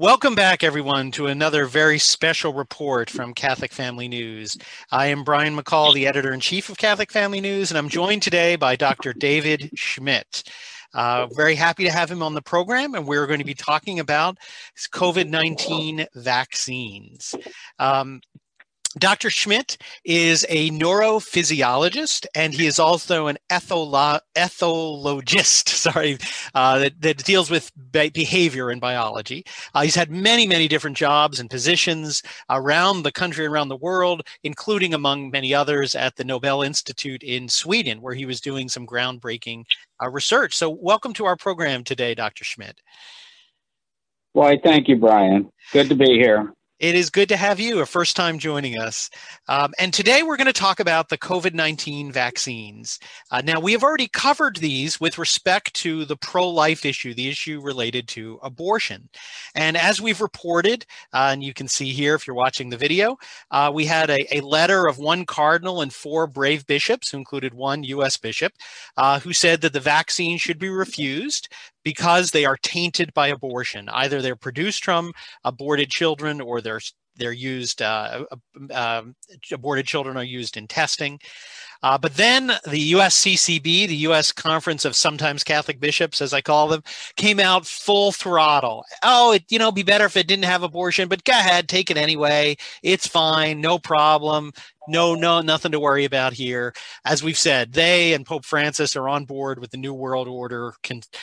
Welcome back, everyone, to another very special report from Catholic Family News. I am Brian McCall, the editor-in-chief of Catholic Family News, and I'm joined today by Dr. David Schmidt. Very happy to have him on the program, and we're going to be talking about COVID-19 vaccines. Dr. Schmidt is a neurophysiologist, and he is also an ethologist, that deals with behavior and biology. He's had many different jobs and positions around the country, around the world, including, among many others, at the Nobel Institute in Sweden, where he was doing some groundbreaking research. So welcome to our program today, Dr. Schmidt. Why, thank you, Brian. Good to be here. It is good to have you, a first time joining us. And today we're going to talk about the COVID-19 vaccines. Now, we have already covered these with respect to the pro-life issue, the issue related to abortion. And as we've reported, and you can see here if you're watching the video, we had a letter of one cardinal and 4 brave bishops, who included one U.S. bishop, who said that the vaccine should be refused because they are tainted by abortion. Either they're produced from aborted children or they're used, aborted children are used in testing. But then the USCCB, the U.S. Conference of Sometimes Catholic Bishops, as I call them, came out full throttle. Oh, it'd be better if it didn't have abortion, but go ahead, take it anyway. It's fine, no problem. No, nothing to worry about here. As we've said, they and Pope Francis are on board with the New World Order,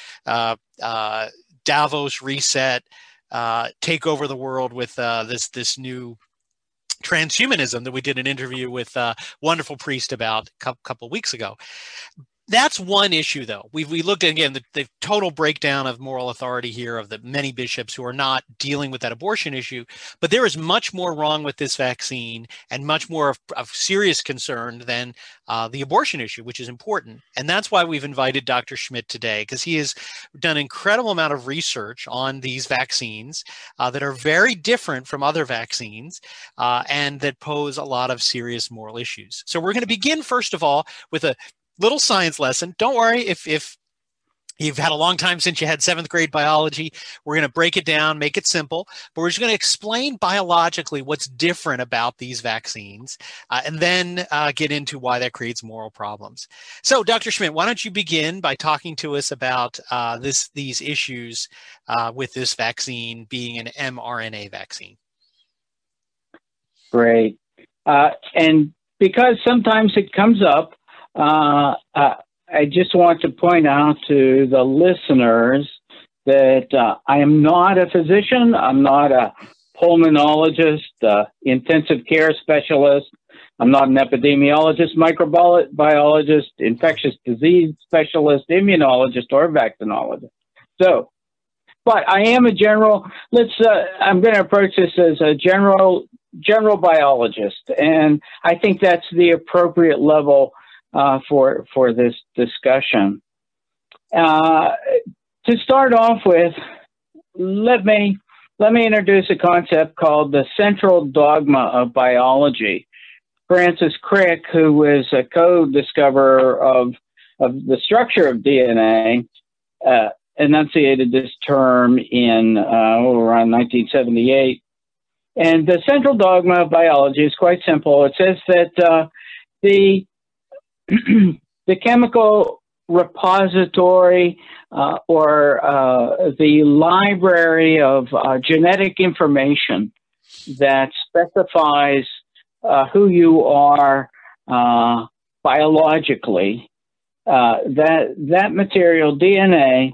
Davos reset, take over the world with this new transhumanism that we did an interview with a wonderful priest about a couple of weeks ago. That's one issue, though. We looked at, again, the total breakdown of moral authority here of the many bishops who are not dealing with that abortion issue. But there is much more wrong with this vaccine and much more of serious concern than the abortion issue, which is important. And that's why we've invited Dr. Schmidt today, because he has done an incredible amount of research on these vaccines that are very different from other vaccines and that pose a lot of serious moral issues. So we're going to begin, first of all, with a little science lesson. Don't worry if you've had a long time since you had 7th grade biology. We're going to break it down, make it simple, but we're just going to explain biologically what's different about these vaccines and then get into why that creates moral problems. So, Dr. Schmidt, why don't you begin by talking to us about these issues with this vaccine being an mRNA vaccine? Great. And because sometimes it comes up, I just want to point out to the listeners that I am not a physician. I'm not a pulmonologist, intensive care specialist. I'm not an epidemiologist, microbiologist, infectious disease specialist, immunologist, or vaccinologist. So, but I am a general. I'm going to approach this as a general biologist, and I think that's the appropriate level for this discussion. To start off with, let me introduce a concept called the central dogma of biology. Francis Crick, who was a co-discoverer of the structure of DNA, enunciated this term in around 1978. And the central dogma of biology is quite simple. It says that the chemical repository or the library of genetic information that specifies who you are biologically, that material, DNA,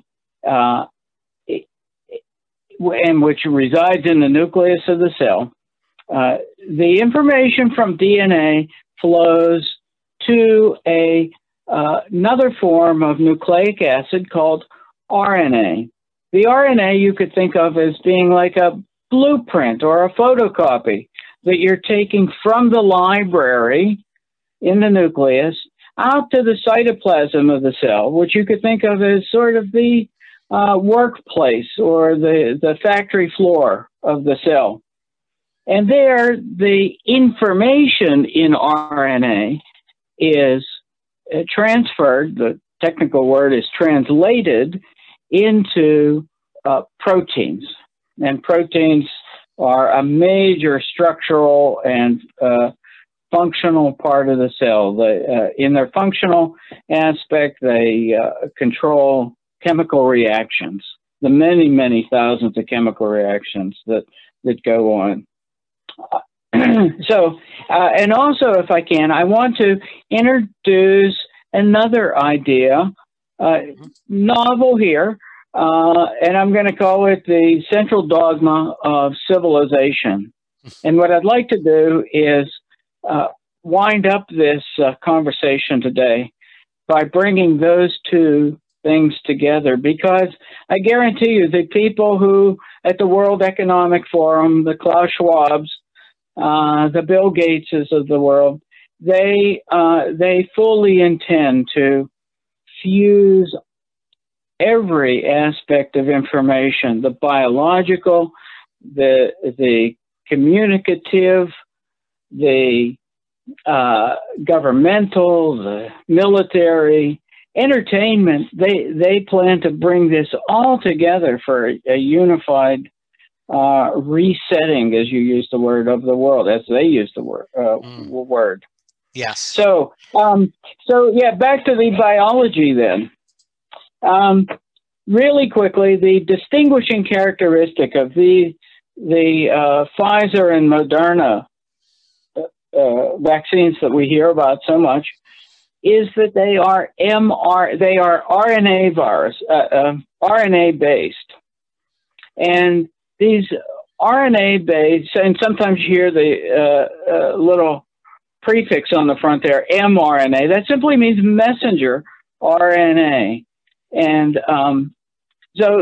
and which resides in the nucleus of the cell, the information from DNA flows to another form of nucleic acid called RNA. The RNA you could think of as being like a blueprint or a photocopy that you're taking from the library in the nucleus out to the cytoplasm of the cell, which you could think of as sort of the workplace or the factory floor of the cell. And there, the information in RNA is transferred, the technical word is translated, into proteins. and proteins are a major structural and functional part of the cell. In their functional aspect, they control chemical reactions, the many, many thousands of chemical reactions that go on. So, and also, if I can, I want to introduce another idea, novel here, and I'm going to call it the central dogma of civilization. And what I'd like to do is wind up this conversation today by bringing those two things together, because I guarantee you the people who at the World Economic Forum, the Klaus Schwabs, the Bill Gateses of the world, they fully intend to fuse every aspect of information, the biological, the communicative, the governmental, the military, entertainment. They plan to bring this all together for a unified resetting, as you use the word, of the world, as they use the word. Yes. So yeah, back to the biology then. Really quickly, the distinguishing characteristic of the Pfizer and Moderna vaccines that we hear about so much is that they are RNA virus, RNA based, and these RNA based, and sometimes you hear the little prefix on the front there, mRNA. That simply means messenger RNA, and so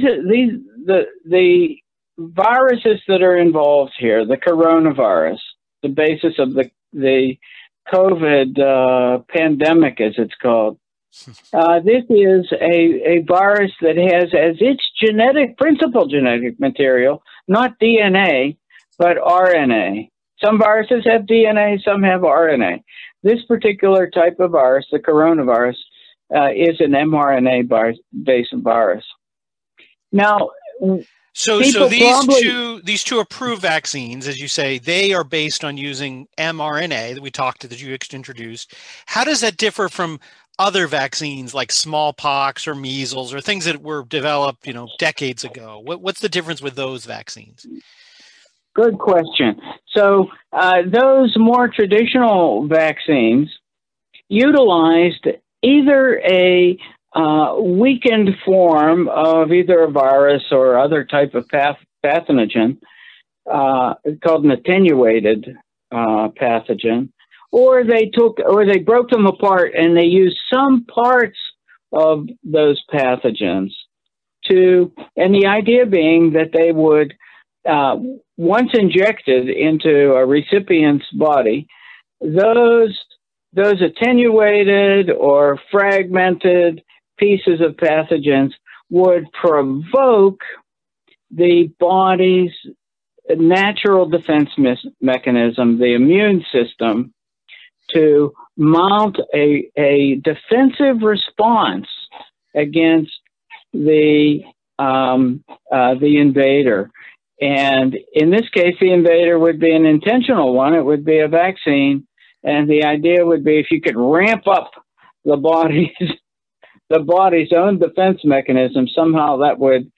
the viruses that are involved here, the coronavirus, the basis of the COVID pandemic, as it's called. This is a virus that has as its principal genetic material, not DNA, but RNA. Some viruses have DNA, some have RNA. This particular type of virus, the coronavirus, is an mRNA-based virus. Now, so these two approved vaccines, as you say, they are based on using mRNA that you introduced. How does that differ from other vaccines like smallpox or measles or things that were developed, decades ago? What's the difference with those vaccines? Good question. So those more traditional vaccines utilized either a weakened form of either a virus or other type of pathogen, called an attenuated pathogen, or they broke them apart and they used some parts of those pathogens and the idea being that they would, once injected into a recipient's body, those attenuated or fragmented pieces of pathogens would provoke the body's natural defense mechanism, the immune system, to mount a defensive response against the invader. And in this case, the invader would be an intentional one. It would be a vaccine. And the idea would be if you could ramp up the body's own defense mechanism, somehow that would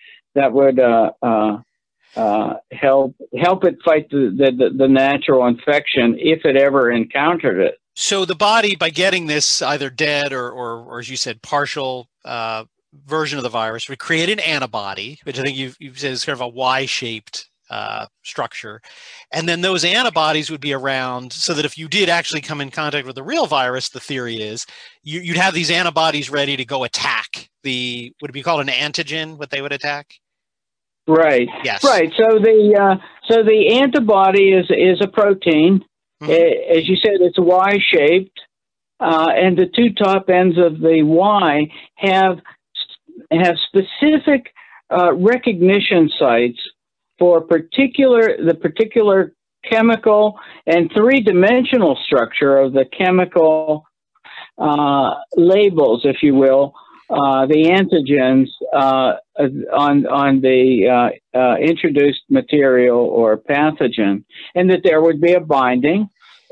help it fight the natural infection if it ever encountered it. So the body, by getting this either dead or as you said, partial version of the virus, would create an antibody, which I think you've said is kind of a Y-shaped structure. And then those antibodies would be around so that if you did actually come in contact with the real virus, the theory is you'd have these antibodies ready to go attack would it be called an antigen, what they would attack? Right. Yes. Right. So the antibody is a protein. Mm-hmm. As you said, it's Y-shaped, and the two top ends of the Y have specific recognition sites for the particular chemical and three-dimensional structure of the chemical labels, if you will, the antigens on the introduced material or pathogen, and that there would be a binding,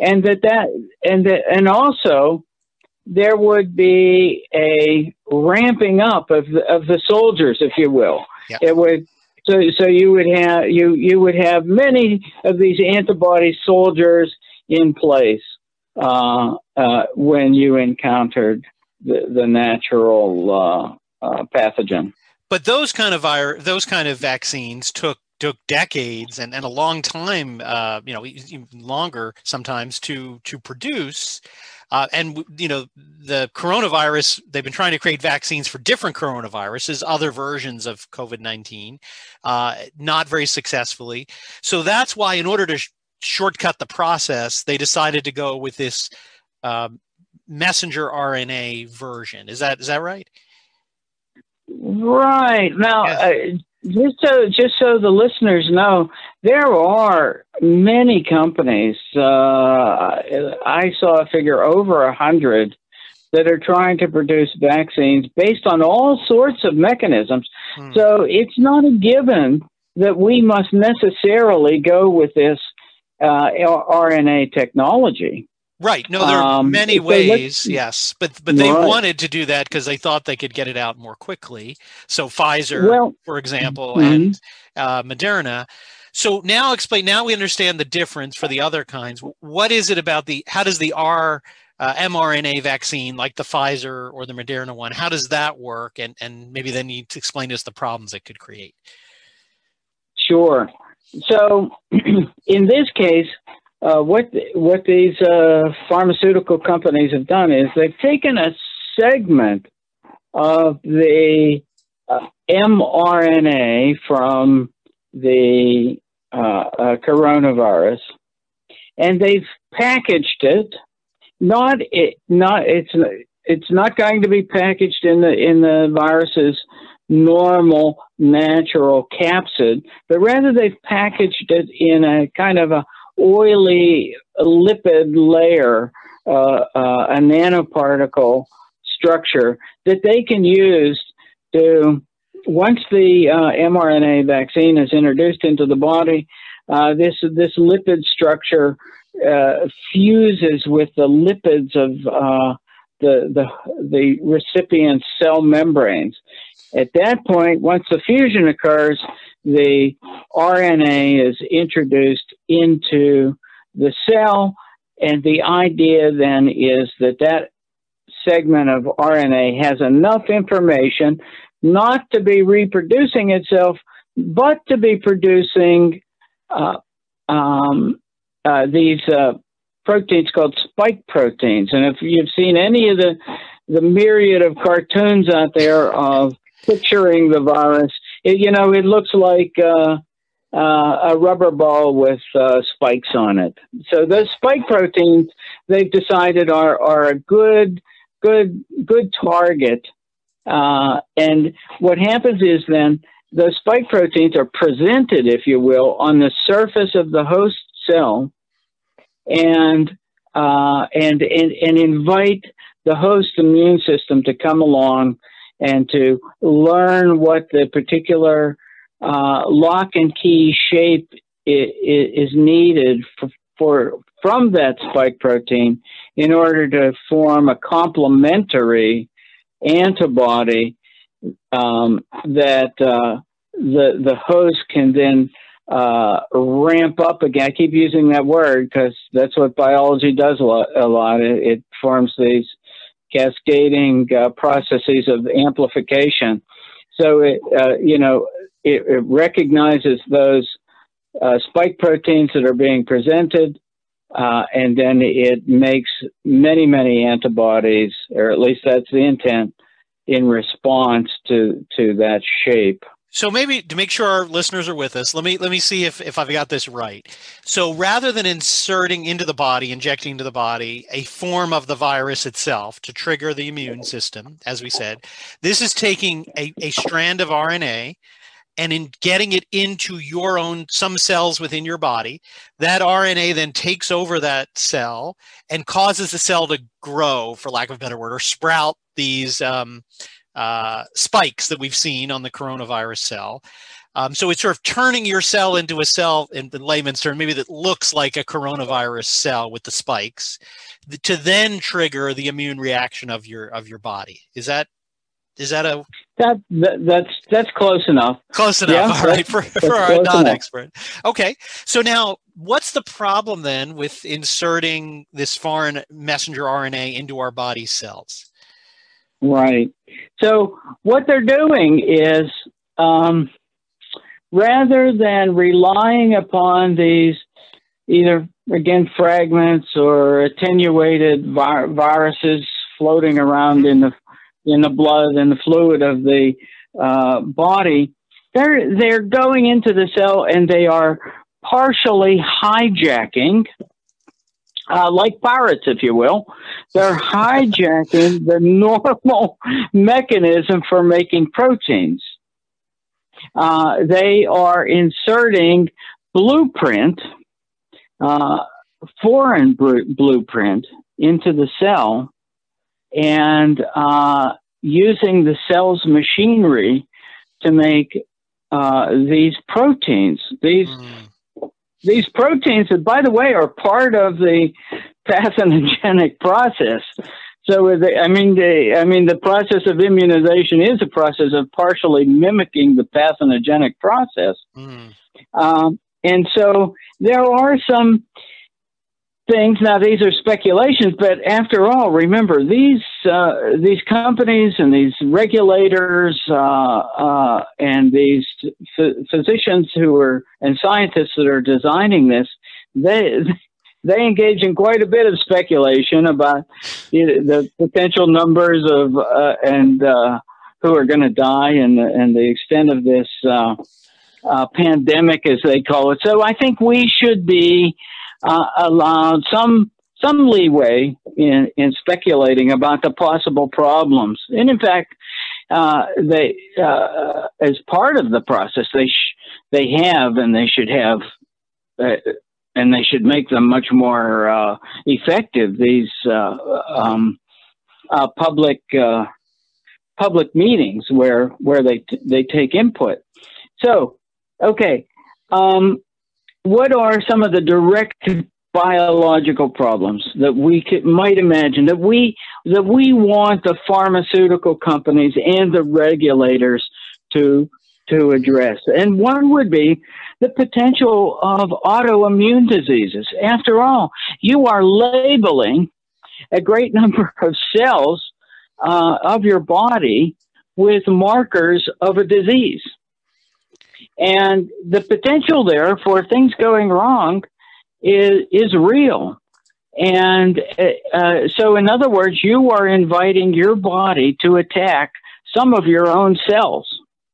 and also there would be a ramping up of the soldiers, if you will. Yeah. It would. So you would have many of these antibody soldiers in place when you encountered the natural pathogen. But those kind of vaccines took decades and a long time, even longer sometimes to produce. And the coronavirus, they've been trying to create vaccines for different coronaviruses, other versions of COVID-19, not very successfully. So that's why, in order to shortcut the process, they decided to go with this messenger RNA version. Is that right? Right. Now, Yes. just so the listeners know, there are many companies. I saw a figure over 100 that are trying to produce vaccines based on all sorts of mechanisms. So it's not a given that we must necessarily go with this RNA technology. Right. No, there are many ways, yes, but they wanted to do that because they thought they could get it out more quickly. So Pfizer, for example, and Moderna. So now explain. Now we understand the difference for the other kinds. What is it about how does the mRNA vaccine, like the Pfizer or the Moderna one, how does that work? And maybe then you need to explain to us the problems it could create. Sure. So in this case, what these pharmaceutical companies have done is they've taken a segment of the mRNA from the coronavirus, and they've packaged it. It's not going to be packaged in the virus's normal natural capsid, but rather they've packaged it in a kind of a oily lipid layer, a nanoparticle structure that they can use to, once the mRNA vaccine is introduced into the body, this lipid structure fuses with the lipids of the recipient's cell membranes. At that point, once the fusion occurs, the RNA is introduced into the cell, and the idea then is that segment of RNA has enough information not to be reproducing itself, but to be producing these proteins called spike proteins. And if you've seen any of the myriad of cartoons out there of picturing the virus, it looks like a rubber ball with spikes on it. So those spike proteins, they've decided are a good target. And what happens is then those spike proteins are presented, if you will, on the surface of the host cell, and invite the host immune system to come along and to learn what the particular lock and key shape is needed from that spike protein in order to form a complementary antibody that the host can then ramp up again. I keep using that word because that's what biology does a lot. It forms these cascading processes of amplification. So it recognizes those spike proteins that are being presented, and then it makes many antibodies, or at least that's the intent, in response to that shape. So maybe to make sure our listeners are with us, let me see if I've got this right. So rather than injecting into the body a form of the virus itself to trigger the immune system, as we said, this is taking a strand of RNA and in getting it into some cells within your body. That RNA then takes over that cell and causes the cell to grow, for lack of a better word, or sprout these spikes that we've seen on the coronavirus cell. So it's sort of turning your cell into a cell, in layman's term, maybe that looks like a coronavirus cell with the spikes, to then trigger the immune reaction of your body. Is that a that's close enough? Close enough. Yeah, all right, for our non-expert. Enough. Okay, so now what's the problem then with inserting this foreign messenger RNA into our body cells? Right. So what they're doing is, rather than relying upon these either, again, fragments or attenuated viruses floating around in the blood and the fluid of the body, they're going into the cell and they are partially hijacking, like pirates, if you will. They're hijacking the normal mechanism for making proteins. They are inserting blueprint, foreign blueprint into the cell, and using the cell's machinery to make these proteins. These proteins that, by the way, are part of the pathogenic process. So, the process of immunization is a process of partially mimicking the pathogenic process. And so there are some things. Now, these are speculations, but after all, remember, these companies and these regulators and these physicians and scientists that are designing this, they engage in quite a bit of speculation about the potential numbers of who are going to die and the extent of this pandemic, as they call it. So I think we should be allowed some leeway in speculating about the possible problems. And in fact, they as part of the process, they have and they should have. And they should make them much more effective. These public meetings where they take input. So, okay, what are some of the direct biological problems that we might imagine that we want the pharmaceutical companies and the regulators to address? And one would be the potential of autoimmune diseases. After all, you are labeling a great number of cells of your body with markers of a disease. And the potential there for things going wrong is real. And so, in other words, you are inviting your body to attack some of your own cells.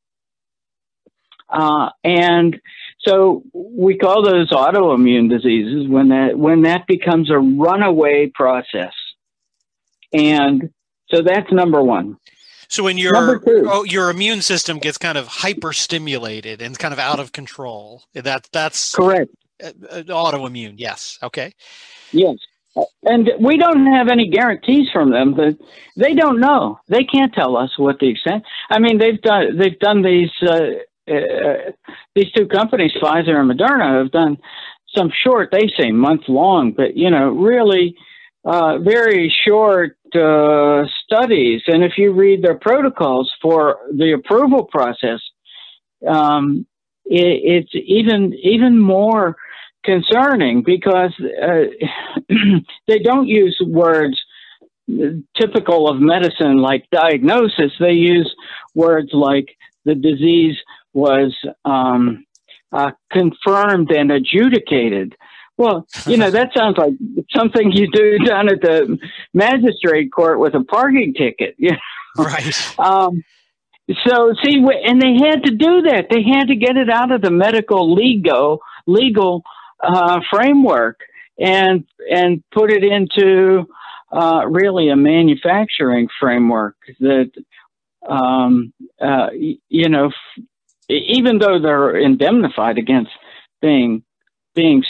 And so we call those autoimmune diseases when that becomes a runaway process. And so that's number one. So when your immune system gets kind of hyperstimulated and kind of out of control, that's correct. Autoimmune, yes. Okay. Yes. And we don't have any guarantees from them, but they don't know. They can't tell us what the extent. I mean, they've done these two companies, Pfizer and Moderna, have done some short, they say month-long, but, really very short studies. And if you read their protocols for the approval process, it's even more concerning because they don't use words typical of medicine like diagnosis. They use words like the disease was confirmed and adjudicated. Well, that sounds like something you do down at the magistrate court with a parking ticket. Right. So, see, and they had to do that. They had to get it out of the medical legal framework and put it into really a manufacturing framework that, even though they're indemnified against being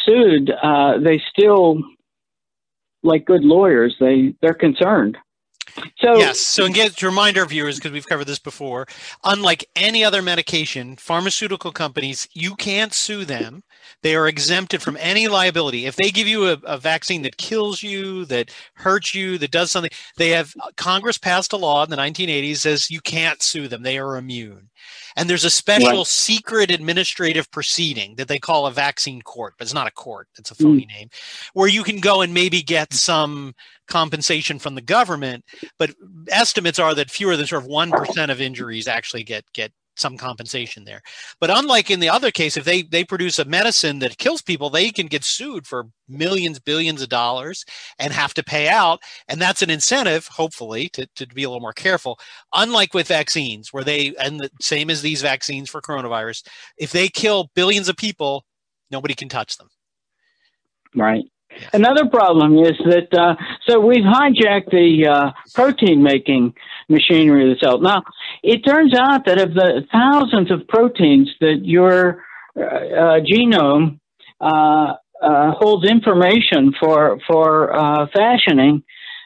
sued, they still, like good lawyers, they're concerned. So yes. So again, to remind our viewers, because we've covered this before, unlike any other medication, pharmaceutical companies, you can't sue them. They are exempted from any liability. If they give you a vaccine that kills you, that hurts you, that does something, they have Congress passed a law in the 1980s says you can't sue them. They are immune. And there's a special right. secret administrative proceeding that they call a vaccine court, but it's not a court. It's a phony name, where you can go and maybe get some compensation from the government, but estimates are that fewer than sort of 1% of injuries actually get some compensation there. But unlike in the other case, if they produce a medicine that kills people, they can get sued for millions, billions of dollars and have to pay out. And that's an incentive, hopefully, to be a little more careful. Unlike with vaccines, where and the same as these vaccines for coronavirus, if they kill billions of people, nobody can touch them. Right. Yes. Another problem is that, so we've hijacked the protein making machinery of the cell. Now, it turns out that of the thousands of proteins that your genome holds information for fashioning,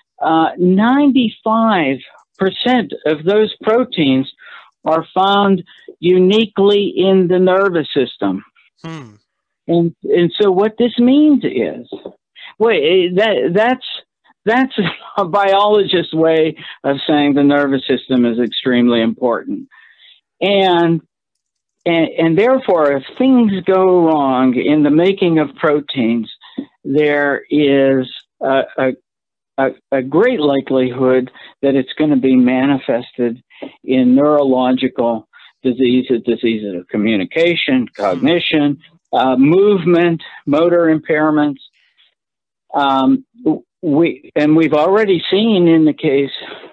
95% of those proteins are found uniquely in the nervous system. And so what this means is, that's a biologist's way of saying the nervous system is extremely important. And therefore, if things go wrong in the making of proteins, there is a great likelihood that it's going to be manifested in neurological diseases of communication, cognition, movement, motor impairments. We've already seen in the case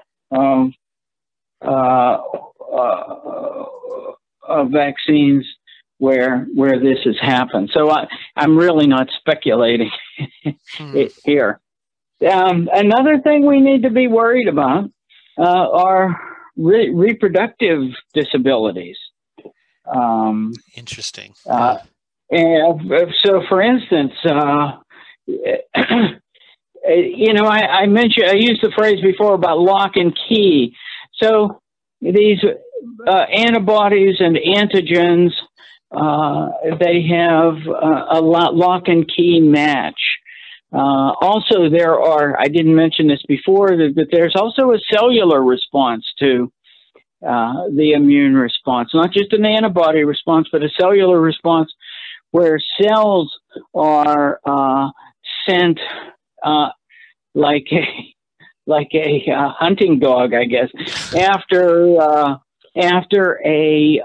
of vaccines where this has happened. So I'm really not speculating here. Another thing we need to be worried about are reproductive disabilities. Interesting. And so, for instance, I used the phrase before about lock and key. So these antibodies and antigens, they have a lock and key match. Also, I didn't mention this before, but there's also a cellular response to the immune response, not just an antibody response, but a cellular response where cells are sent like a hunting dog, I guess, after a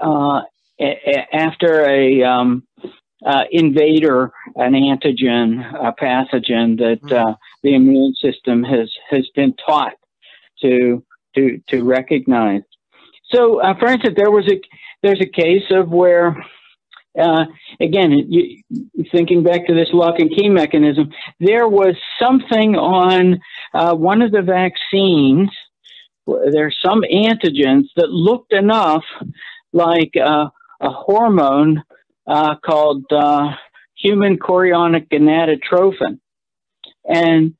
invader, an antigen, a pathogen that the immune system has been taught to recognize. So, for instance, there's a case of where, again, thinking back to this lock and key mechanism, there was something on one of the vaccines. There's some antigens that looked enough like a hormone called human chorionic gonadotrophin, and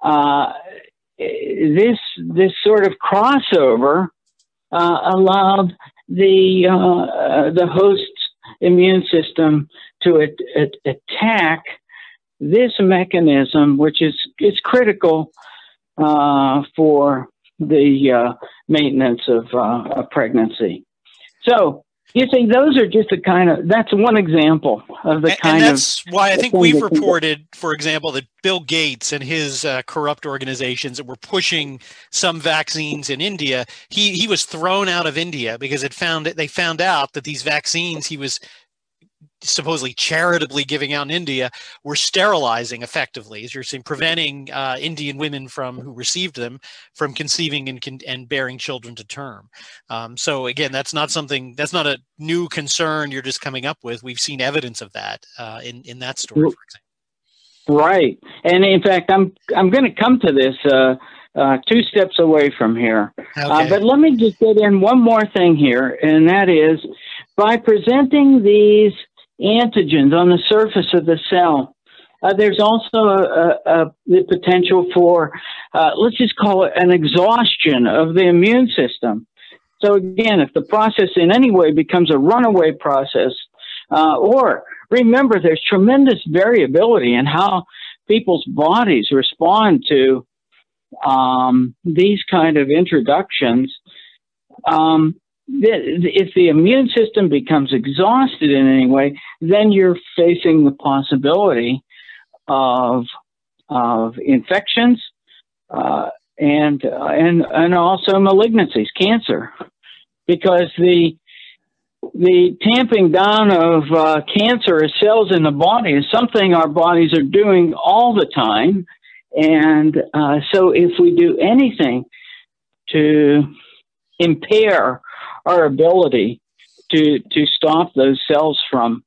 this sort of crossover allowed the host's immune system to attack this mechanism, which is critical for the maintenance of pregnancy. So you see, those are just that's one example of the kind of. And that's why I think we've reported, for example, that Bill Gates and his corrupt organizations that were pushing some vaccines in India, he was thrown out of India because they found out that these vaccines he was supposedly charitably giving out in India were sterilizing effectively, as you're saying, preventing Indian women who received them from conceiving and bearing children to term. So again, that's not a new concern you're just coming up with. We've seen evidence of that in that story, for example. Right, and in fact, I'm going to come to this 2 steps away from here. Okay. But let me just get in one more thing here, and that is by presenting these antigens on the surface of the cell, there's also the potential for, let's just call it an exhaustion of the immune system. So again, if the process in any way becomes a runaway process, or remember, there's tremendous variability in how people's bodies respond to these kind of introductions. If the immune system becomes exhausted in any way, then you're facing the possibility of infections and also malignancies, cancer, because the tamping down of cancerous cells in the body is something our bodies are doing all the time. And so if we do anything to impair our ability to stop those cells from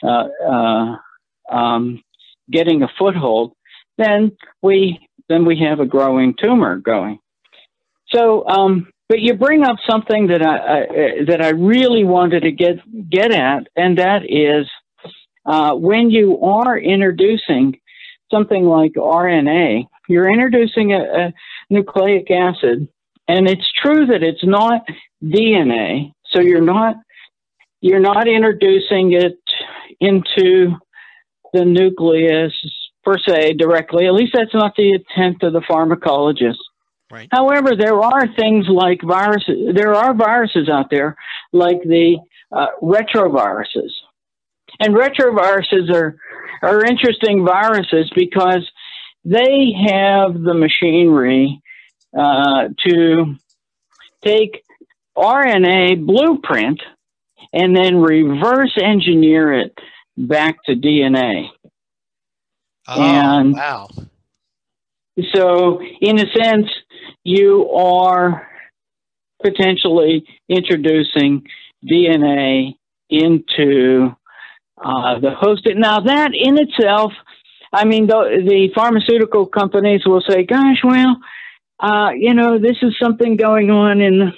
getting a foothold, then we have a growing tumor going. So, but you bring up something that I really wanted to get at, and that is when you are introducing something like RNA, you're introducing a nucleic acid, and it's true that it's not DNA, so you're not introducing it into the nucleus per se directly. At least that's not the intent of the pharmacologist. Right. However, there are things like viruses. There are viruses out there like the retroviruses, and retroviruses are interesting viruses because they have the machinery to take RNA blueprint and then reverse engineer it back to DNA. Oh, and wow. So, in a sense, you are potentially introducing DNA into the host. Now, that in itself, I mean, the pharmaceutical companies will say, gosh, well, this is something going on in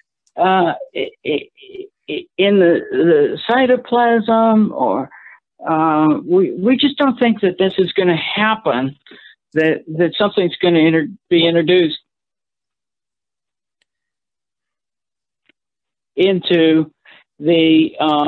the cytoplasm, or we just don't think that this is going to happen, that something's going to be introduced into the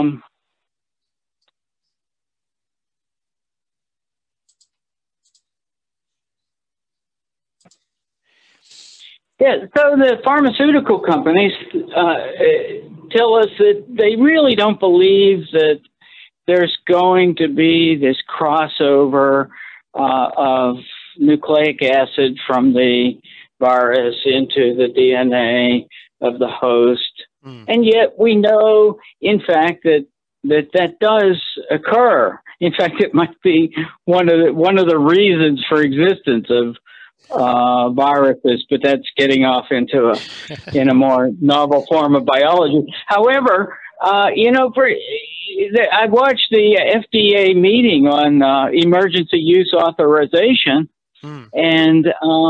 so the pharmaceutical companies tell us that they really don't believe that there's going to be this crossover of nucleic acid from the virus into the DNA of the host. And yet we know, in fact, that does occur. In fact, it might be one of the reasons for existence of viruses, but that's getting off into a more novel form of biology. However, I watched the FDA meeting on emergency use authorization, and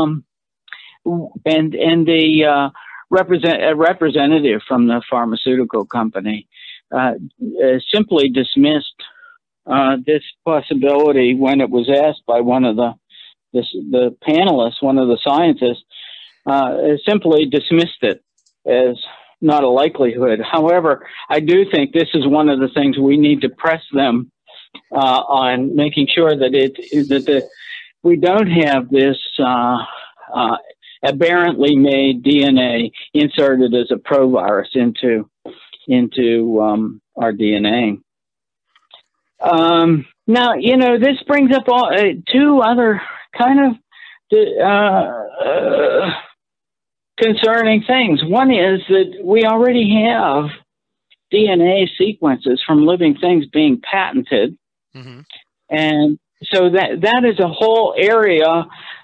the representative from the pharmaceutical company simply dismissed this possibility when it was asked by one of the panelists, one of the scientists, simply dismissed it as not a likelihood. However, I do think this is one of the things we need to press them on, making sure that we don't have this aberrantly made DNA inserted as a provirus into our DNA. Now, this brings up two other kind of concerning things. One is that we already have DNA sequences from living things being patented. Mm-hmm. And so that is a whole area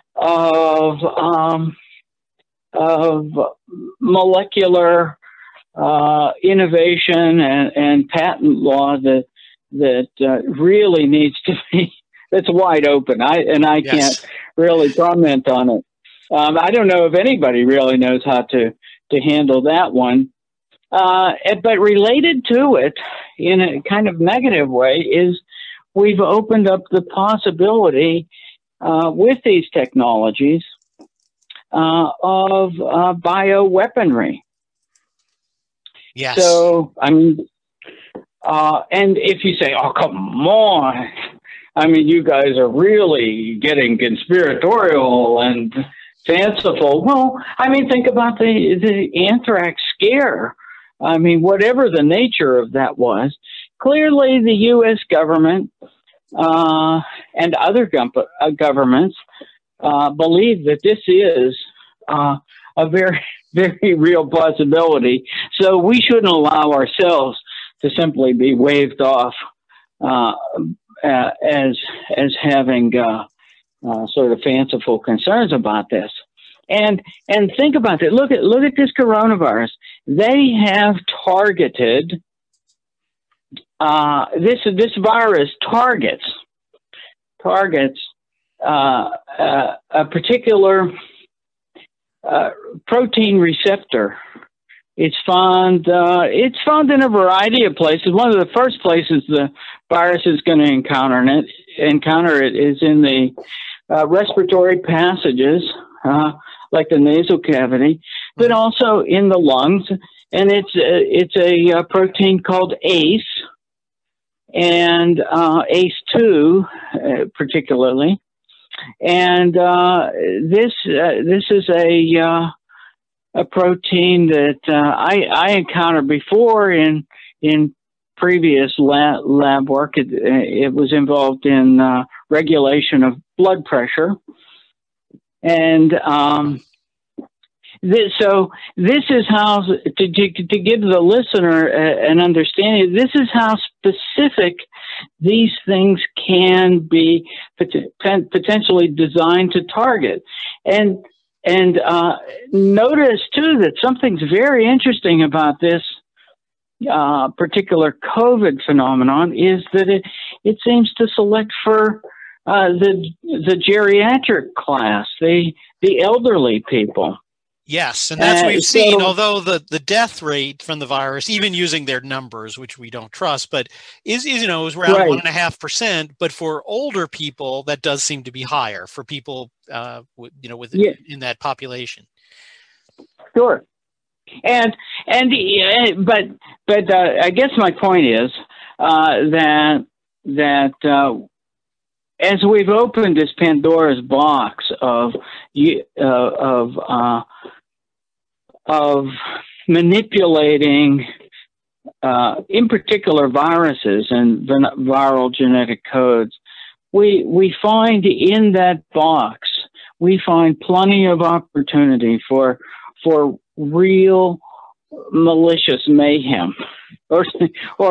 of molecular innovation and patent law that really needs to be, that's wide open. I yes. can't really comment on it. I don't know if anybody really knows how to handle that one. But related to it in a kind of negative way is we've opened up the possibility with these technologies of bioweaponry. Yes. So, I mean, and if you say, "Oh, come on," I mean, you guys are really getting conspiratorial and fanciful. Well, I mean, think about the anthrax scare. I mean, whatever the nature of that was, clearly the U.S. government and other governments believe that this is a very, very real possibility. So we shouldn't allow ourselves to simply be waved off as having sort of fanciful concerns about this. And think about it. Look at this coronavirus. They have targeted this virus targets a particular protein receptor. It's found in a variety of places. One of the first places the virus is going to encounter it is in the respiratory passages, like the nasal cavity, but also in the lungs. And it's a protein called ACE, and ACE2 particularly. And this is a protein that I encountered before in previous lab work. It was involved in regulation of blood pressure, and so this is how to give the listener an understanding. This is how specific these things can be potentially designed to target. And notice too that something's very interesting about this particular COVID phenomenon is that it seems to select for the geriatric class, the elderly people. Yes, and that's what we've seen, although the death rate from the virus, even using their numbers, which we don't trust, but is around 1.5%. But for older people, that does seem to be higher for people, in that population. Sure. But I guess my point is that as we've opened this Pandora's box of manipulating, in particular, viruses and viral genetic codes, we find in that box plenty of opportunity for real malicious mayhem, and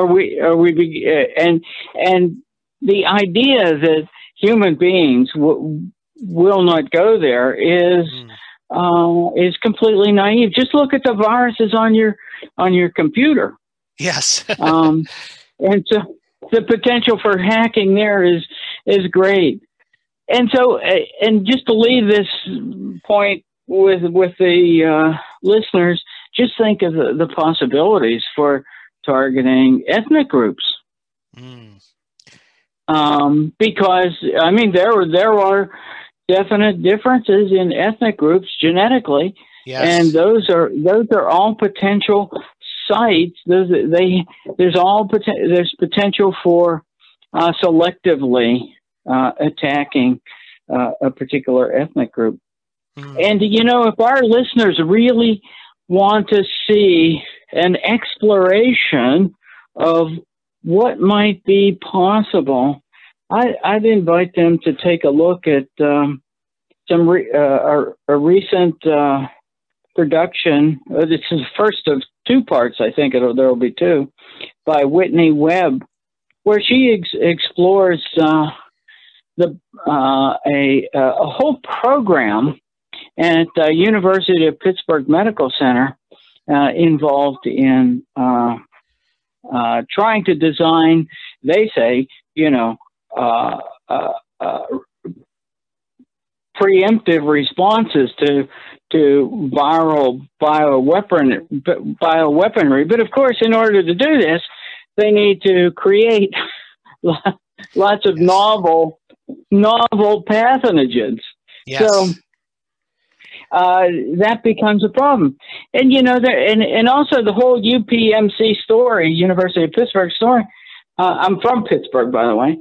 the idea that human beings will not go there is completely naive. Just look at the viruses on your computer. Yes. And so the potential for hacking there is great. And so, and just to leave this point with the listeners, just think of the possibilities for targeting ethnic groups. Because I mean, there are definite differences in ethnic groups genetically, yes. And those are all potential sites. There's potential for selectively attacking a particular ethnic group. And if our listeners really want to see an exploration of what might be possible, I'd invite them to take a look at a recent production. This is the first of two parts, I think there will be two, by Whitney Webb, where she explores a whole program at the University of Pittsburgh Medical Center involved in trying to design, they say, preemptive responses to viral bioweaponry. But of course, in order to do this, they need to create lots of novel pathogens. Yes. So that becomes a problem. And, and also the whole UPMC story, University of Pittsburgh story, I'm from Pittsburgh, by the way,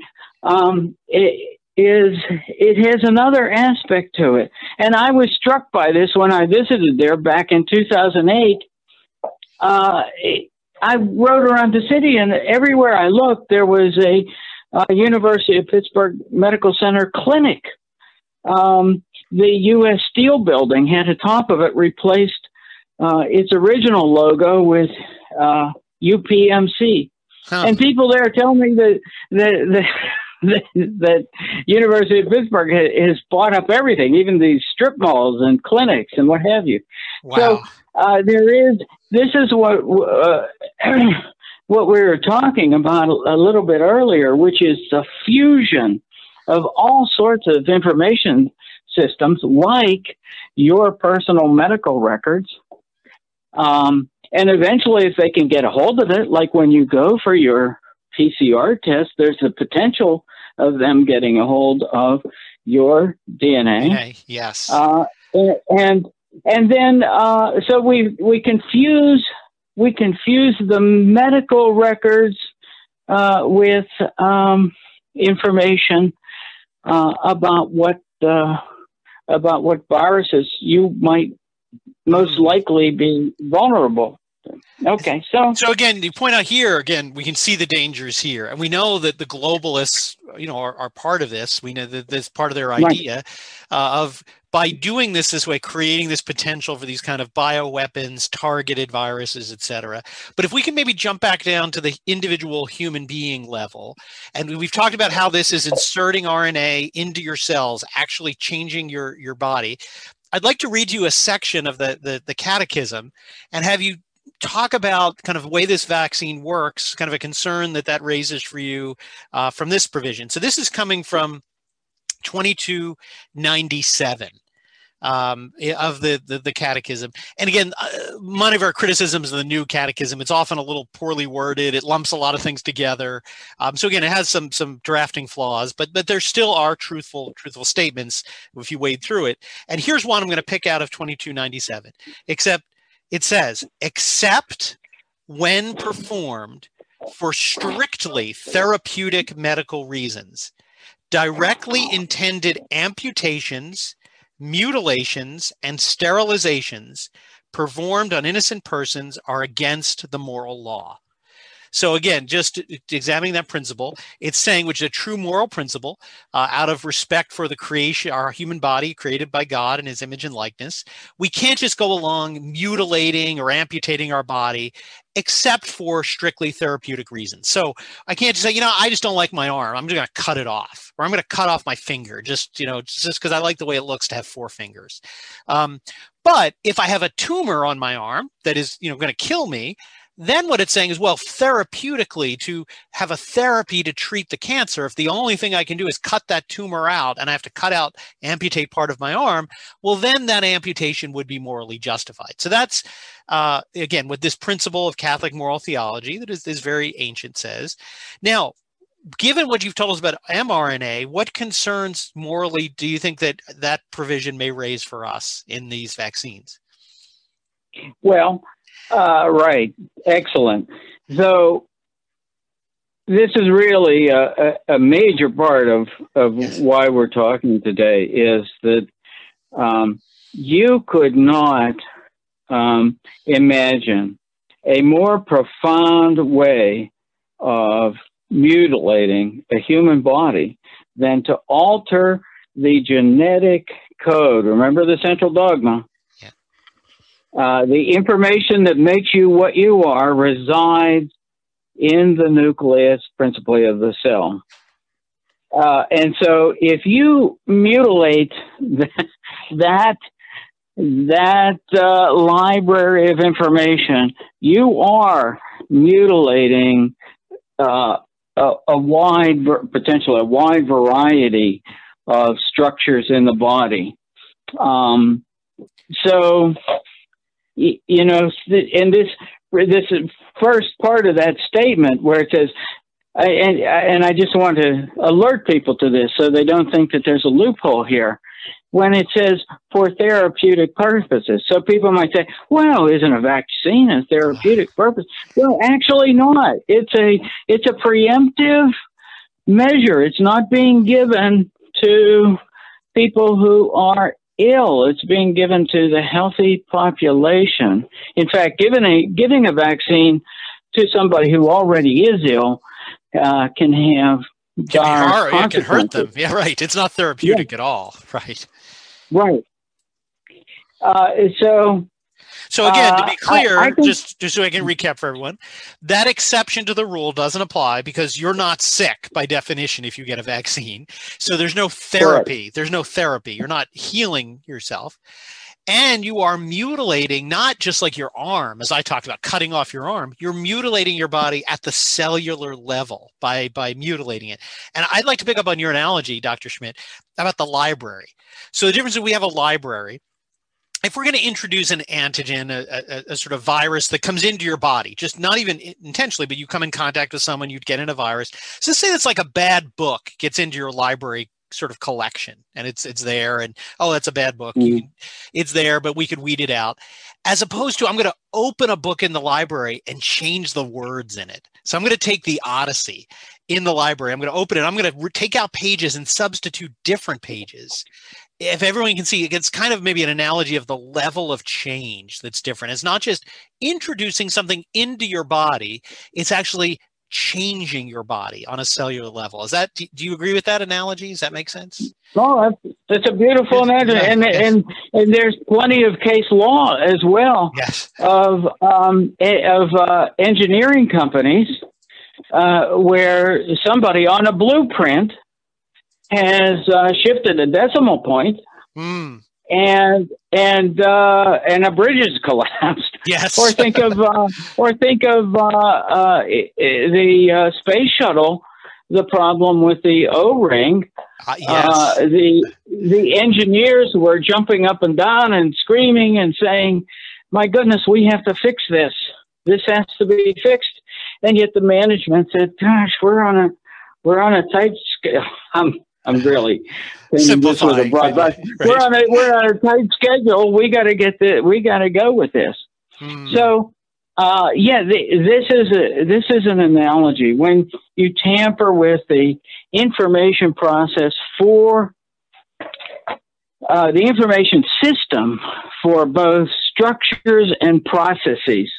it has another aspect to it. And I was struck by this when I visited there back in 2008. I rode around the city, and everywhere I looked, there was a University of Pittsburgh Medical Center clinic. The U.S. Steel building had atop of it replaced its original logo with UPMC. Huh. And people there tell me that University of Pittsburgh has bought up everything, even these strip malls and clinics and what have you. Wow. So this is what we were talking about a little bit earlier, which is the fusion of all sorts of information systems like your personal medical records. And eventually, if they can get a hold of it, like when you go for your PCR test, there's the potential of them getting a hold of your DNA. Yes. And then so we confuse the medical records with information about what viruses you might most likely be vulnerable. Okay, so again, you point out here again, we can see the dangers here, and we know that the globalists, are part of this. We know that that's part of their idea of by doing this way, creating this potential for these kind of bioweapons, targeted viruses, etc. But if we can maybe jump back down to the individual human being level, and we've talked about how this is inserting RNA into your cells, actually changing your body. I'd like to read you a section of the catechism and have you talk about kind of the way this vaccine works, kind of a concern that raises for you from this provision. So this is coming from 2297 of the catechism. And again, one of our criticisms of the new catechism, it's often a little poorly worded. It lumps a lot of things together. So again, it has some drafting flaws, but there still are truthful statements if you wade through it. And here's one I'm going to pick out of 2297, it says, except when performed for strictly therapeutic medical reasons, directly intended amputations, mutilations, and sterilizations performed on innocent persons are against the moral law. So again, just examining that principle, it's saying, which is a true moral principle, out of respect for the creation, our human body created by God in his image and likeness, we can't just go along mutilating or amputating our body except for strictly therapeutic reasons. So I can't just say, I just don't like my arm, I'm just going to cut it off, or I'm going to cut off my finger, just because I like the way it looks to have 4 fingers. But if I have a tumor on my arm that is, going to kill me, then what it's saying is, well, therapeutically, to have a therapy to treat the cancer, if the only thing I can do is cut that tumor out and I have to amputate part of my arm, well, then that amputation would be morally justified. So that's, again, what this principle of Catholic moral theology that is very ancient says. Now, given what you've told us about mRNA, what concerns morally do you think that provision may raise for us in these vaccines? Well, right. Excellent. So this is really a major part of yes. why we're talking today is that you could not imagine a more profound way of mutilating a human body than to alter the genetic code. Remember the central dogma? The information that makes you what you are resides in the nucleus, principally of the cell. And so if you mutilate that library of information, you are mutilating potentially a wide variety of structures in the body. So, in this first part of that statement where it says, and I just want to alert people to this so they don't think that there's a loophole here when it says for therapeutic purposes. So people might say, well, isn't a vaccine a therapeutic purpose? Well, actually not. It's a preemptive measure. It's not being given to people who are ill. It's being given to the healthy population. In fact, giving a vaccine to somebody who already is ill can have dire consequences. It can hurt them. Yeah, right. It's not therapeutic at all. Right. Right. So again, to be clear, just so I can recap for everyone, that exception to the rule doesn't apply because you're not sick by definition if you get a vaccine. So there's no therapy. Right. There's no therapy. You're not healing yourself. And you are mutilating not just like your arm, as I talked about, cutting off your arm. You're mutilating your body at the cellular level by mutilating it. And I'd like to pick up on your analogy, Dr. Schmidt, about the library. So the difference is we have a library. If we're going to introduce an antigen, a sort of virus that comes into your body, just not even intentionally, but you come in contact with someone, you'd get in a virus. So say it's like a bad book gets into your library sort of collection and it's there and, oh, that's a bad book. It's there, but we could weed it out. As opposed to I'm going to open a book in the library and change the words in it. So I'm going to take the Odyssey in the library. I'm going to open it. I'm going to take out pages and substitute different pages. If everyone can see, it's kind of maybe an analogy of the level of change that's different. It's not just introducing something into your body. It's actually changing your body on a cellular level. Do you agree with that analogy? Does that make sense? Oh, that's a beautiful analogy. And there's plenty of case law as well. Yes. of engineering companies where somebody on a blueprint has shifted a decimal point and a bridge has collapsed. Yes. Or think of the space shuttle, the problem with the O-ring. Yes. The engineers were jumping up and down and screaming and saying, "My goodness, we have to fix this. This has to be fixed." And yet the management said, "Gosh, we're on a tight scale." I'm really simplifying. This with a broad brush. Right. We're on a tight schedule. We got to go with this. So, this is an analogy. When you tamper with the information process for the information system for both structures and processes,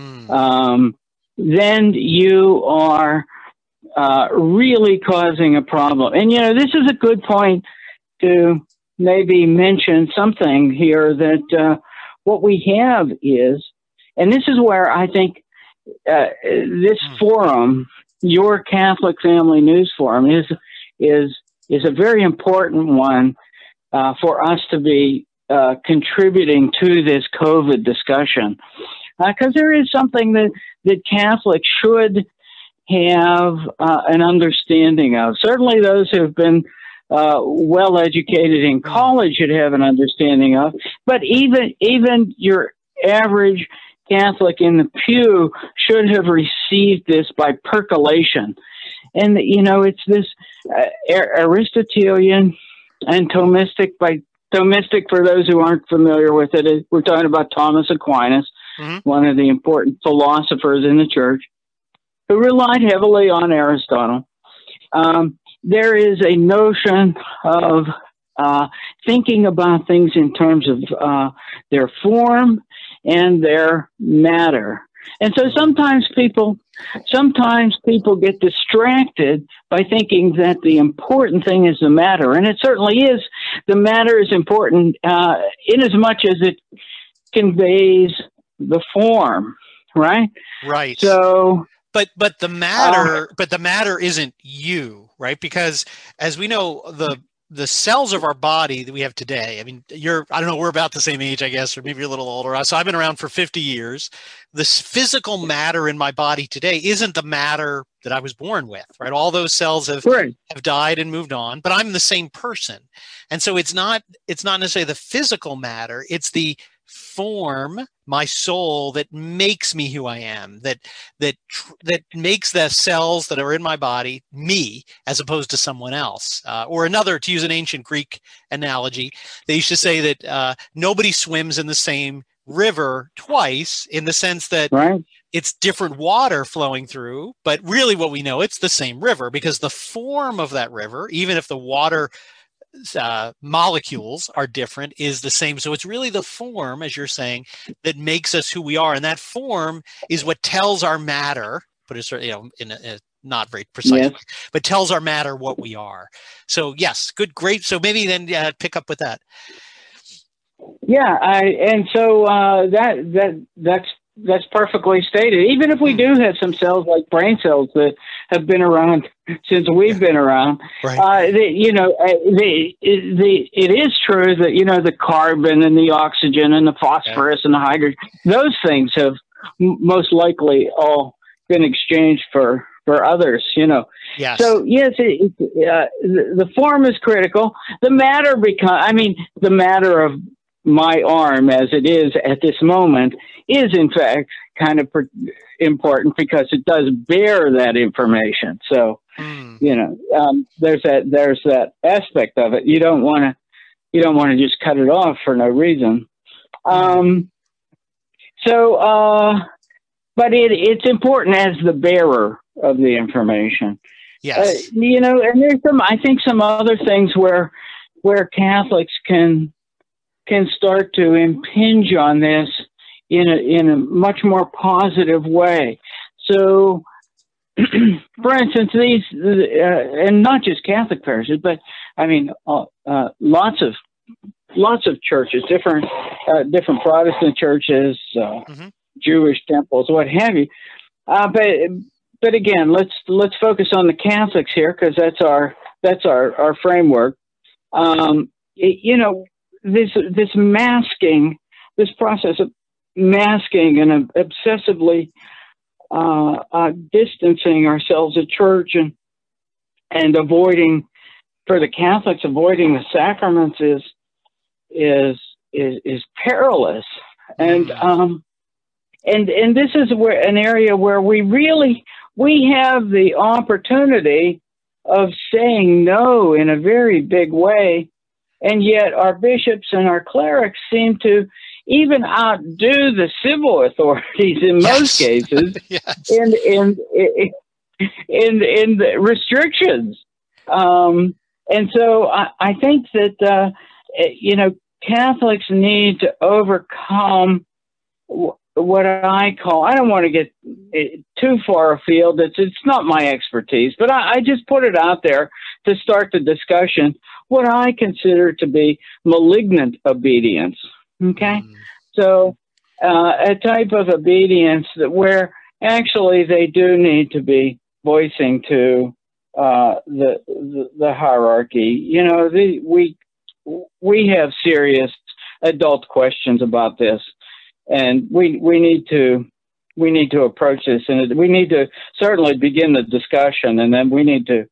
then you are really causing a problem. And, this is a good point to maybe mention something here that what we have is, and this is where I think this forum, your Catholic Family News Forum, is a very important one for us to be contributing to this COVID discussion. Because there is something that Catholics should have an understanding of. Certainly those who have been well educated in college should have an understanding of, but even your average Catholic in the pew should have received this by percolation. And it's this Aristotelian and Thomistic. By Thomistic, for those who aren't familiar with it, we're talking about Thomas Aquinas, one of the important philosophers in the church, who relied heavily on Aristotle. There is a notion of thinking about things in terms of their form and their matter. And so sometimes people get distracted by thinking that the important thing is the matter. And it certainly is. The matter is important in as much as it conveys the form, right? Right. So... But the matter isn't you, right? Because as we know, the cells of our body that we have today, I mean, I don't know, we're about the same age, I guess, or maybe you're a little older. So I've been around for 50 years. This physical matter in my body today isn't the matter that I was born with, right? All those cells have died and moved on, but I'm the same person. And so it's not necessarily the physical matter, it's the form my soul that makes me who I am, that makes the cells that are in my body me as opposed to someone else. Or another, to use an ancient Greek analogy, they used to say that nobody swims in the same river twice, in the sense that Right. it's different water flowing through, but really what we know, it's the same river, because the form of that river, even if the water molecules are different, is the same. So it's really the form, as you're saying, that makes us who we are, and that form is what tells our matter, but it's, you know, in a not very precise Yes. way, but tells our matter what we are. So yes, good, great. So maybe then pick up with that. Yeah, that's perfectly stated. Even if we do have some cells like brain cells that have been around since we've been around, Right. it is true that, you know, the carbon and the oxygen and the phosphorus and the hydrogen, those things have most likely all been exchanged for others, you know. Yes. So yes, the form is critical. The matter the matter of my arm as it is at this moment is in fact kind of important, because it does bear that information. So, you know, there's that aspect of it. You don't want to just cut it off for no reason. But it's important as the bearer of the information. Yes. You know, and there's some other things where Catholics can start to impinge on this in a much more positive way. So, for instance, these and not just Catholic parishes, but I mean, lots of churches, different Protestant churches, Jewish temples, what have you. But again, let's focus on the Catholics here, because that's our framework. You know, this masking, this process of masking and obsessively distancing ourselves at church and avoiding, for the Catholics, avoiding the sacraments is perilous. And this is an area where we have the opportunity of saying no in a very big way. And yet our bishops and our clerics seem to even outdo the civil authorities in most cases in the restrictions. And so I think that, you know, Catholics need to overcome what I call, I don't want to get too far afield. It's not my expertise, but I just put it out there to start the discussion, what I consider to be malignant obedience. Okay. So, a type of obedience where actually they do need to be voicing to, the hierarchy. You know, we have serious adult questions about this, and we need to approach this, and we need to certainly begin the discussion, and then we need to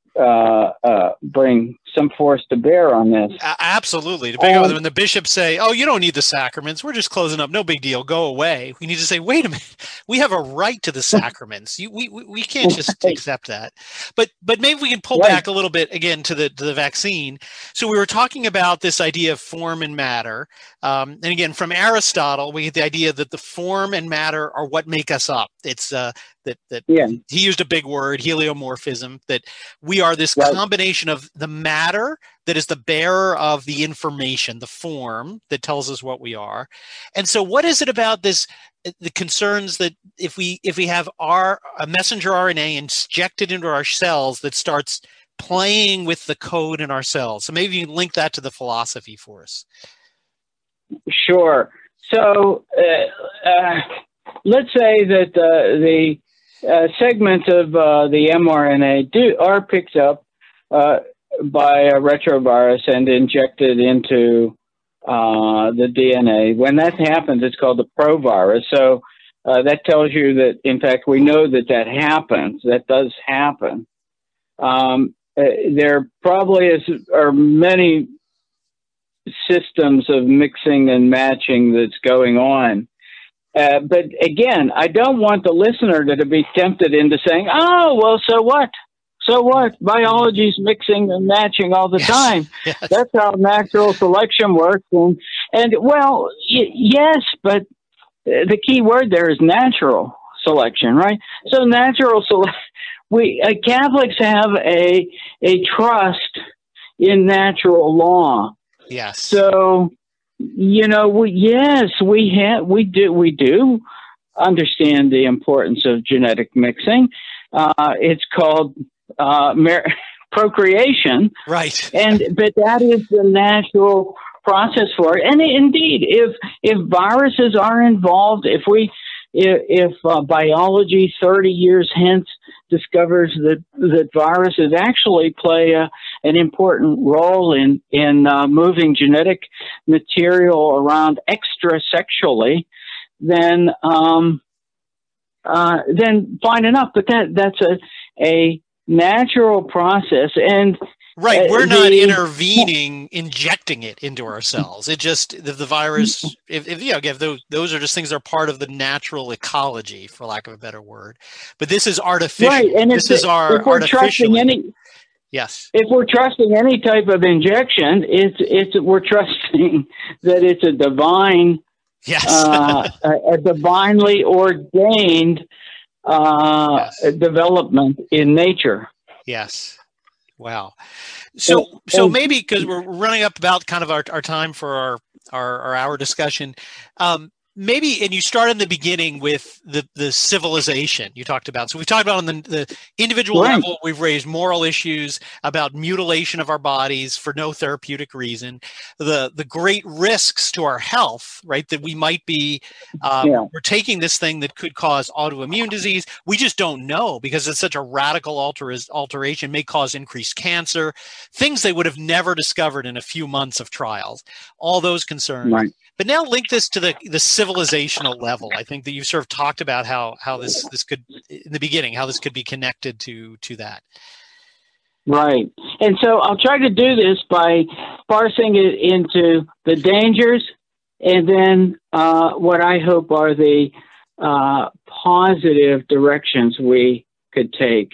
bring some force to bear on this. Absolutely. When the bishops say, "Oh, you don't need the sacraments. We're just closing up. No big deal. Go away." We need to say, "Wait a minute. We have a right to the sacraments. We can't just accept that." But maybe we can pull back a little bit again to the vaccine. So we were talking about this idea of form and matter, and again from Aristotle, we get the idea that the form and matter are what make us up. It's he used a big word, heliomorphism, that we are this combination of the matter that is the bearer of the information, the form that tells us what we are. And so what is it about this, the concerns that if we have a messenger RNA injected into our cells that starts playing with the code in our cells? So maybe you can link that to the philosophy for us. Sure. So let's say that the segments of the mRNA are picked up by a retrovirus and injected into the DNA. When that happens, it's called the provirus. So that tells you that, in fact, we know that happens. That does happen. There probably are many systems of mixing and matching that's going on. But again, I don't want the listener to be tempted into saying, "Oh, well, so what? So what? Biology's mixing and matching all the time. Yes. That's how natural selection works." And well, yes, but the key word there is natural selection, right? So natural selection. We Catholics have a trust in natural law. Yes. So, you know, we do understand the importance of genetic mixing. It's called procreation, right? But that is the natural process for it. And indeed, if viruses are involved, if biology 30 years hence discovers that viruses actually play an important role in moving genetic material around extrasexually, then fine enough. But that's a natural process, and right. We're not intervening, injecting it into our cells. It just the virus. If those are just things that are part of the natural ecology, for lack of a better word. But this is artificial. Right, and this is our if we're trusting any. Yes. If we're trusting any type of injection, we're trusting that it's a divine, yes, a divinely ordained development in nature. Yes. Wow. So maybe because we're running up about kind of our time for our hour discussion, maybe, and you start in the beginning with the civilization you talked about. So we've talked about on the individual level, we've raised moral issues about mutilation of our bodies for no therapeutic reason, the great risks to our health, right? That we might be, we're taking this thing that could cause autoimmune disease. We just don't know because it's such a radical alteration, may cause increased cancer, things they would have never discovered in a few months of trials, all those concerns. Right. But now link this to the civilizational level. I think that you sort of talked about how this could, in the beginning, how this could be connected to that. Right. And so I'll try to do this by parsing it into the dangers and then what I hope are the positive directions we could take.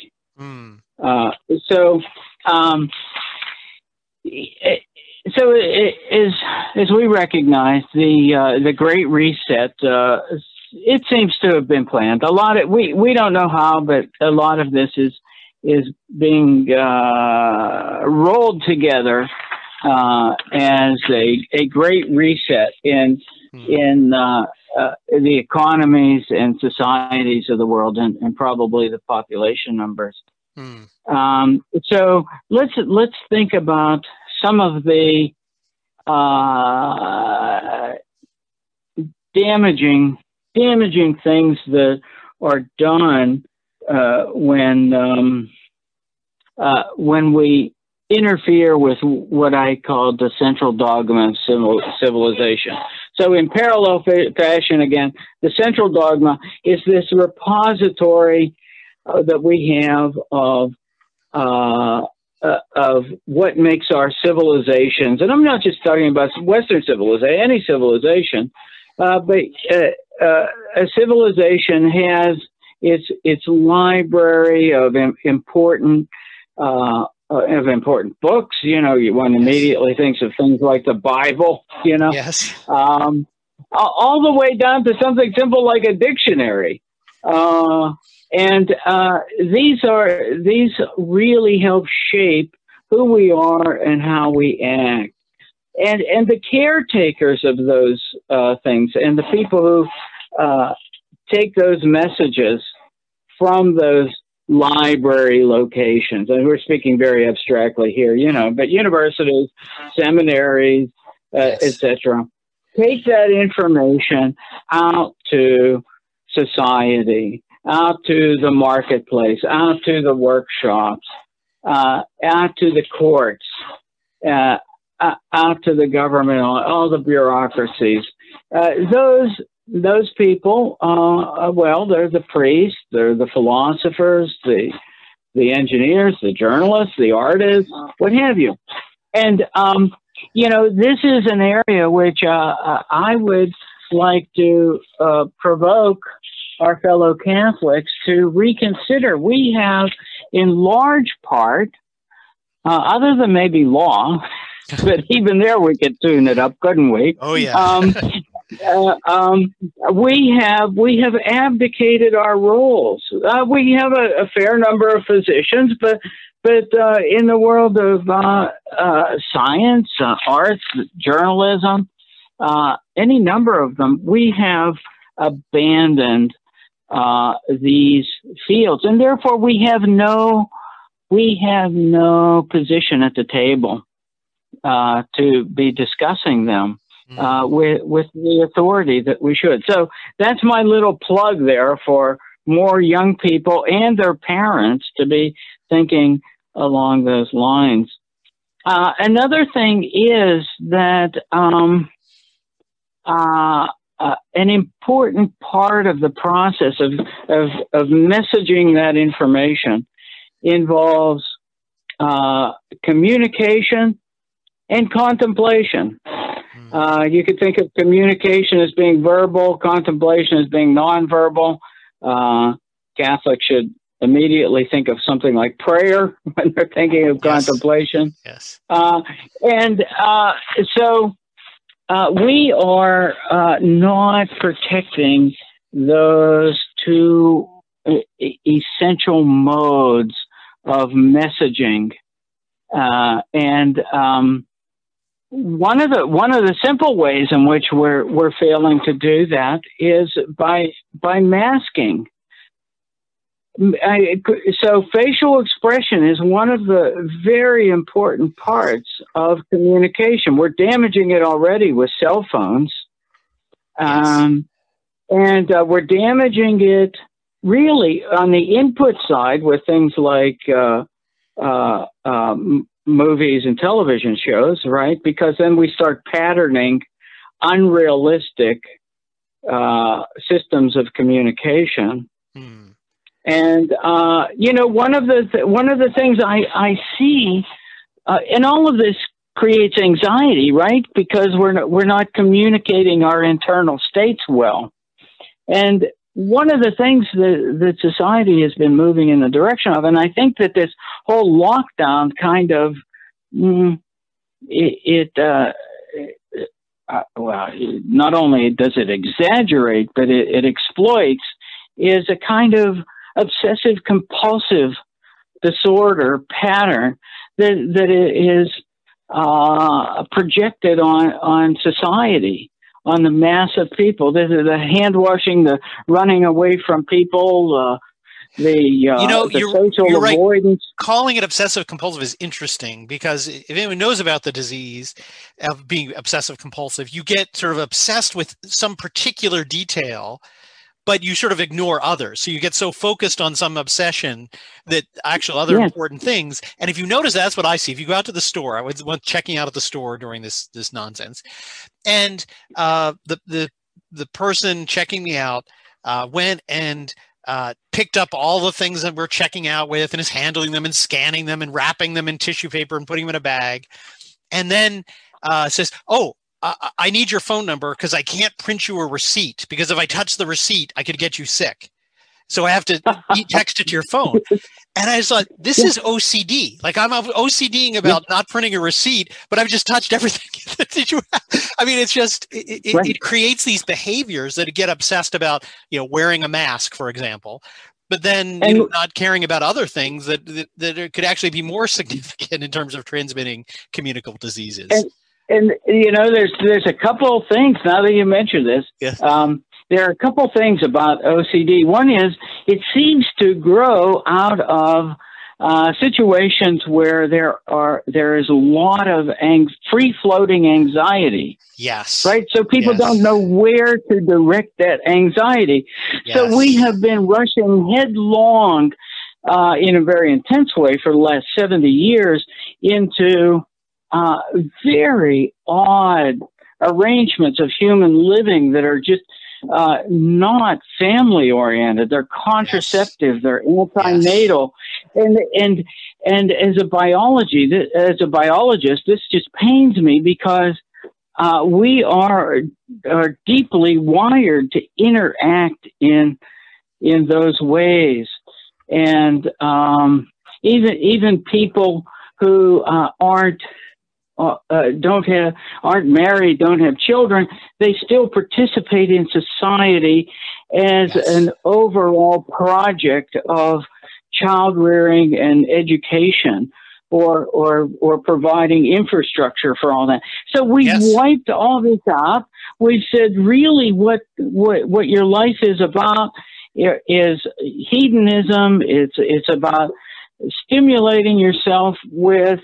So as we recognize, the Great Reset, it seems to have been planned. A lot of we don't know how, but a lot of this is being rolled together as a Great Reset in the economies and societies of the world, and probably the population numbers. So let's think about some of the damaging things that are done when we interfere with what I call the central dogma of civilization. So in parallel fashion, again, the central dogma is this repository that we have of what makes our civilizations, and I'm not just talking about Western civilization, any civilization, but a civilization has its library of important books. You know, one immediately thinks of things like the Bible. You know, yes, all the way down to something simple like a dictionary. And these really help shape who we are and how we act. And the caretakers of those things and the people who take those messages from those library locations, and we're speaking very abstractly here, you know, but universities, seminaries, etc., take that information out to society, out to the marketplace, out to the workshops, out to the courts, out to the government, all the bureaucracies. Those people, well, they're the priests, they're the philosophers, the engineers, the journalists, the artists, what have you. And this is an area which I would like to provoke our fellow Catholics to reconsider. We have, in large part, other than maybe law, but even there we could tune it up, couldn't we? Oh yeah. We have abdicated our roles. We have a fair number of physicians, but in the world of science, arts, journalism, any number of them, we have abandoned these fields, and therefore we have no position at the table to be discussing them with the authority that we should. So that's my little plug there for more young people and their parents to be thinking along those lines. Another thing is that an important part of the process of messaging that information involves communication and contemplation. You could think of communication as being verbal, contemplation as being nonverbal. Catholics should immediately think of something like prayer when they're thinking of contemplation. Yes. So we are not protecting those two essential modes of messaging, and one of the simple ways in which we're failing to do that is by masking. So facial expression is one of the very important parts of communication. We're damaging it already with cell phones, and we're damaging it really on the input side with things like movies and television shows, right? Because then we start patterning unrealistic systems of communication. And one of the things I see, and all of this creates anxiety, right? Because we're not communicating our internal states well. And one of the things that society has been moving in the direction of, and I think that this whole lockdown kind of not only does it exaggerate, but it exploits, is a kind of obsessive compulsive disorder pattern that is projected on society, on the mass of people. The hand washing, the running away from people, the social avoidance. Right. Calling it obsessive compulsive is interesting because if anyone knows about the disease of being obsessive compulsive, you get sort of obsessed with some particular detail, but you sort of ignore others. So you get so focused on some obsession that actual other important things. And if you notice, that's what I see. If you go out to the store, I was checking out at the store during this nonsense, and the person checking me out went and picked up all the things that we're checking out with and is handling them and scanning them and wrapping them in tissue paper and putting them in a bag, and then says, "Oh, I need your phone number because I can't print you a receipt because if I touch the receipt, I could get you sick. So I have to text it to your phone." And I thought, this is OCD. Like, I'm OCDing about not printing a receipt, but I've just touched everything that you have. I mean, it's just, it creates these behaviors that get obsessed about, wearing a mask, for example, but then not caring about other things that could actually be more significant in terms of transmitting communicable diseases. And there's a couple of things now that you mention this. Yes. There are a couple of things about OCD. One is it seems to grow out of situations where there is a lot of free-floating anxiety. Yes. Right? So people don't know where to direct that anxiety. Yes. So we have been rushing headlong in a very intense way for the last 70 years into very odd arrangements of human living that are just not family oriented. They're contraceptive. They're antenatal, and And as a biologist, this just pains me because we are deeply wired to interact in those ways, and even people who aren't married, don't have children, they still participate in society as an overall project of child rearing and education, or providing infrastructure for all that. So we've wiped all this out. We've said really what your life is about is hedonism. It's about stimulating yourself with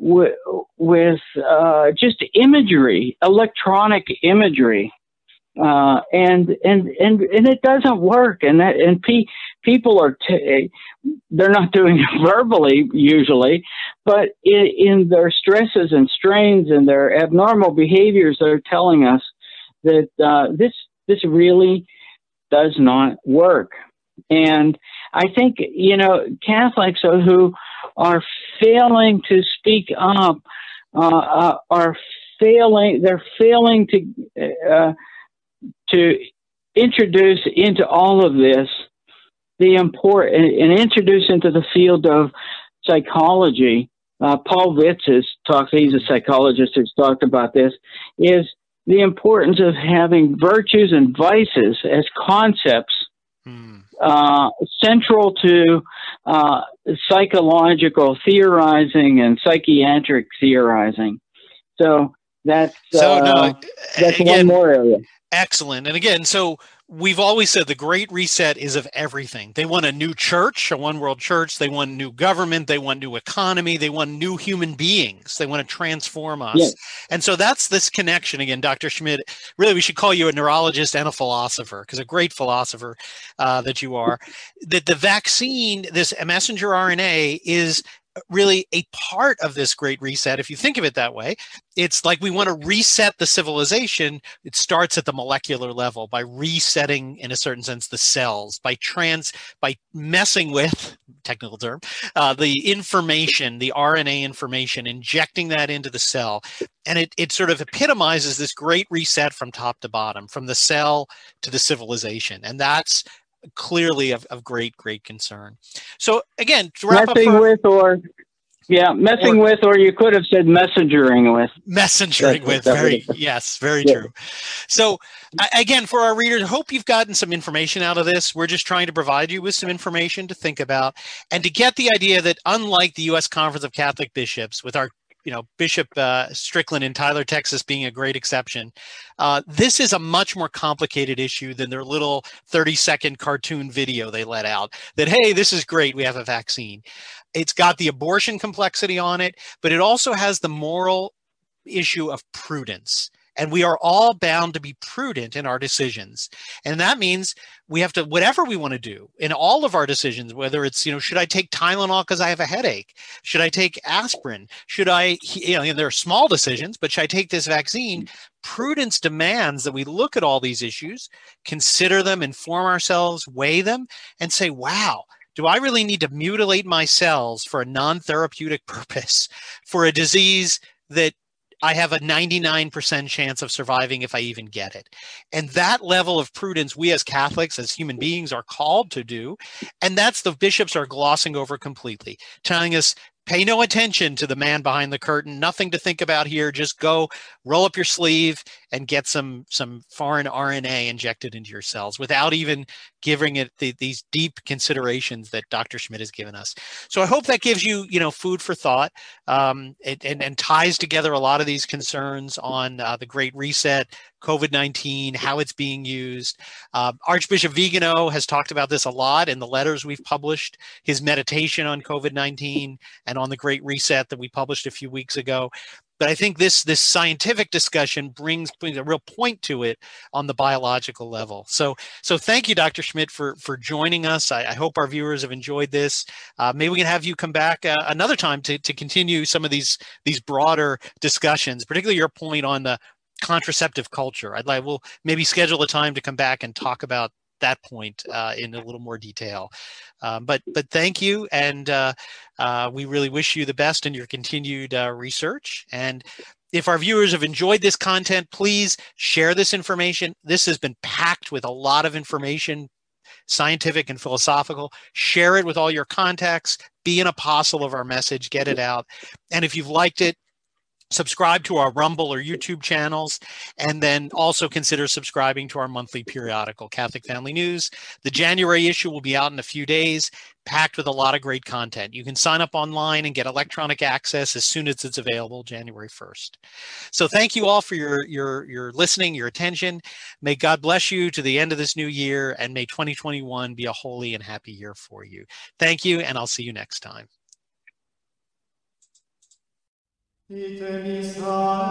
just imagery, electronic imagery. And it doesn't work, and people are they're not doing it verbally usually, but in their stresses and strains and their abnormal behaviors, they're telling us that this really does not work. And I think Catholics who are failing to speak up are failing. They're failing to introduce into all of this introduce into the field of psychology. Paul Vitz he's a psychologist who's talked about this, is the importance of having virtues and vices as concepts central to psychological theorizing and psychiatric theorizing. So that's one more area. Excellent. And again, so we've always said the Great Reset is of everything. They want a new church, a one world church. They want new government. They want new economy. They want new human beings. They want to transform us. Yes. And so that's this connection again, Dr. Schmidt. Really, we should call you a neurologist and a philosopher, because a great philosopher that you are. That the vaccine, this messenger RNA, is really a part of this Great Reset. If you think of it that way, it's like we want to reset the civilization. It starts at the molecular level by resetting, in a certain sense, the cells, by messing with, technical term, the information, the RNA information, injecting that into the cell. And it sort of epitomizes this Great Reset from top to bottom, from the cell to the civilization. And that's clearly of great concern. So again, to wrap messing up with, or you could have said messengering with. Very true. So again, for our readers, I hope you've gotten some information out of this. We're just trying to provide you with some information to think about, and to get the idea that unlike the U.S. Conference of Catholic Bishops, with our Bishop Strickland in Tyler, Texas being a great exception, this is a much more complicated issue than their little 30-second cartoon video they let out that, hey, this is great, we have a vaccine. It's got the abortion complexity on it, but it also has the moral issue of prudence. And we are all bound to be prudent in our decisions. And that means we have to, whatever we want to do in all of our decisions, whether it's, should I take Tylenol because I have a headache? Should I take aspirin? Should I, there are small decisions, but should I take this vaccine? Prudence demands that we look at all these issues, consider them, inform ourselves, weigh them, and say, wow, do I really need to mutilate my cells for a non-therapeutic purpose for a disease that I have a 99% chance of surviving if I even get it? And that level of prudence, we as Catholics, as human beings, are called to do. And that's the bishops are glossing over completely, telling us, pay no attention to the man behind the curtain, nothing to think about here. Just go roll up your sleeve and get some foreign RNA injected into your cells without even giving it these deep considerations that Dr. Schmidt has given us. So I hope that gives you, food for thought, and ties together a lot of these concerns on the Great Reset, COVID-19, how it's being used. Archbishop Vigano has talked about this a lot in the letters we've published, his meditation on COVID-19 and on the Great Reset that we published a few weeks ago. But I think this scientific discussion brings a real point to it on the biological level. So thank you, Dr. Schmidt, for joining us. I hope our viewers have enjoyed this. Maybe we can have you come back another time to continue some of these broader discussions, particularly your point on the contraceptive culture. We'll maybe schedule a time to come back and talk about that point in a little more detail. But thank you, and we really wish you the best in your continued research. And if our viewers have enjoyed this content, please share this information. This has been packed with a lot of information, scientific and philosophical. Share it with all your contacts. Be an apostle of our message. Get it out. And if you've liked it, subscribe to our Rumble or YouTube channels, and then also consider subscribing to our monthly periodical, Catholic Family News. The January issue will be out in a few days, packed with a lot of great content. You can sign up online and get electronic access as soon as it's available, January 1st. So thank you all for your listening, your attention. May God bless you to the end of this new year, and may 2021 be a holy and happy year for you. Thank you, and I'll see you next time. Ite